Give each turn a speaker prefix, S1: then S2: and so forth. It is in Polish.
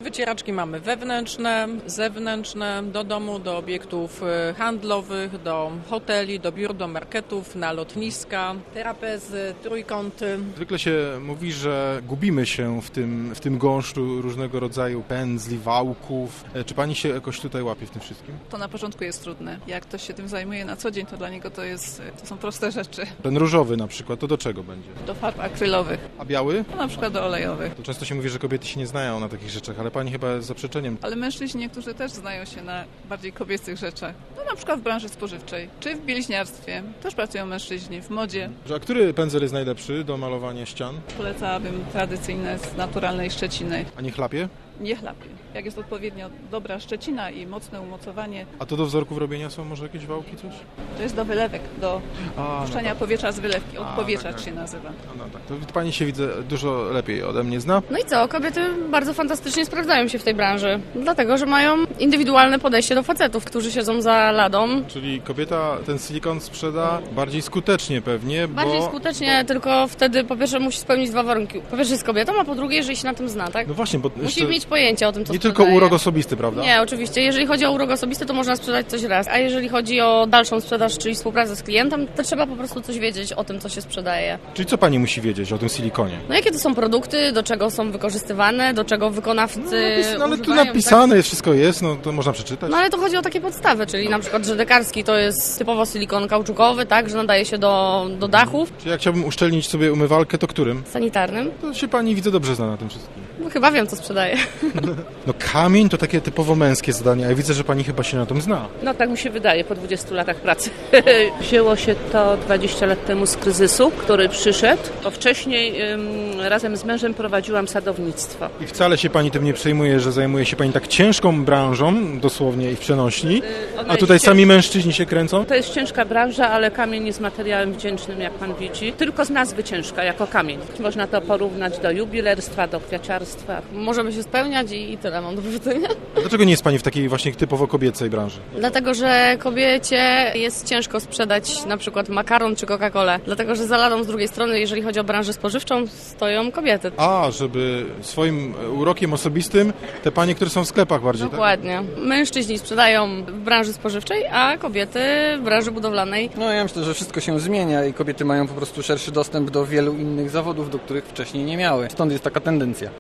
S1: Wycieraczki mamy wewnętrzne, zewnętrzne, do domu, do obiektów handlowych, do hoteli, do biur, do marketów, na lotniska, trapezy, trójkąty.
S2: Zwykle się mówi, że gubimy się w tym gąszczu różnego rodzaju pędzli, wałków. Czy pani się jakoś tutaj łapie w tym wszystkim?
S3: To na początku jest trudne. Jak ktoś się tym zajmuje na co dzień, to dla niego to są proste rzeczy.
S2: Ten różowy na przykład, to do czego będzie?
S3: Do farb akrylowych,
S2: A biały?
S3: no na przykład do olejowych.
S2: To często się mówi, że kobiety się nie znają na takich rzeczach, ale pani chyba jest zaprzeczeniem.
S3: Ale mężczyźni niektórzy też znają się na bardziej kobiecych rzeczach. No na przykład w branży spożywczej, czy w bieliźniarstwie. Też pracują mężczyźni, w modzie.
S2: A który pędzel jest najlepszy do malowania ścian?
S3: Polecałabym tradycyjne z naturalnej szczeciny.
S2: A nie chlapie?
S3: Nie chlapie. Jak jest odpowiednio dobra szczecina i mocne umocowanie,
S2: A to do wzorków robienia są może jakieś wałki, coś?
S3: to jest do wylewek, do puszczania
S2: tak.
S3: powietrza z wylewki. Odpowietrzacz
S2: tak.
S3: się nazywa.
S2: No tak, to pani się widzę dużo lepiej ode mnie zna.
S4: No i co? Kobiety bardzo fantastycznie sprawdzają się w tej branży, dlatego że mają indywidualne podejście do facetów, którzy siedzą za ladą.
S2: Czyli kobieta ten silikon sprzeda bardziej skutecznie pewnie,
S4: Bardziej skutecznie, tylko wtedy po pierwsze musi spełnić dwa warunki. Po pierwsze jest kobietą, a po drugie, jeżeli się na tym zna, tak?
S2: No właśnie, bo
S4: Musi mieć pojęcie o tym, co
S2: nie
S4: sprzedaje.
S2: tylko urok osobisty, prawda?
S4: Nie, oczywiście. Jeżeli chodzi o urok osobisty, to można sprzedać coś raz. A jeżeli chodzi o dalszą sprzedaż, czyli współpracę z klientem, to trzeba po prostu coś wiedzieć o tym, co się sprzedaje.
S2: Czyli co pani musi wiedzieć o tym silikonie?
S4: No jakie to są produkty, do czego są wykorzystywane, do czego wykonawcy
S2: No ale tu
S4: używają,
S2: napisane jest, wszystko jest, no to można przeczytać.
S4: No ale to chodzi o takie podstawy, czyli na przykład, że dekarski to jest typowo silikon kauczukowy, tak, że nadaje się do dachów.
S2: Czy jak chciałbym uszczelnić sobie umywalkę, to którym?
S4: Sanitarnym.
S2: To się pani widzę dobrze zna na tym wszystkim.
S4: No chyba wiem, co sprzedaję.
S2: No kamień to takie typowo męskie zadanie, a ja widzę, że pani chyba się na tym zna.
S5: No tak mi się wydaje po 20 latach pracy. Wzięło się to 20 lat temu z kryzysu, który przyszedł, bo wcześniej razem z mężem prowadziłam sadownictwo.
S2: I wcale się pani tym nie przejmuje, że zajmuje się pani tak ciężką branżą, dosłownie i w przenośni,
S5: Ona
S2: a tutaj
S5: jest
S2: sami mężczyźni się kręcą?
S5: To jest ciężka branża, ale kamień jest materiałem wdzięcznym, jak pan widzi. Tylko z nazwy ciężka, jako kamień. Można to porównać do jubilerstwa, do kwiaciarstwa.
S4: Możemy się spełniać i tyle mam do powiedzenia.
S2: A dlaczego nie jest pani w takiej właśnie typowo kobiecej branży?
S4: Dlatego, że kobiecie jest ciężko sprzedać na przykład makaron czy Coca-Colę. Dlatego, że za ladą z drugiej strony, jeżeli chodzi o branżę spożywczą, stoją kobiety.
S2: A, żeby swoim urokiem osobistym te panie, które są w sklepach bardziej, tak?
S4: Dokładnie. Mężczyźni sprzedają w branży spożywczej, a kobiety w branży budowlanej.
S6: No ja myślę, że wszystko się zmienia i kobiety mają po prostu szerszy dostęp do wielu innych zawodów, do których wcześniej nie miały. Stąd jest taka tendencja.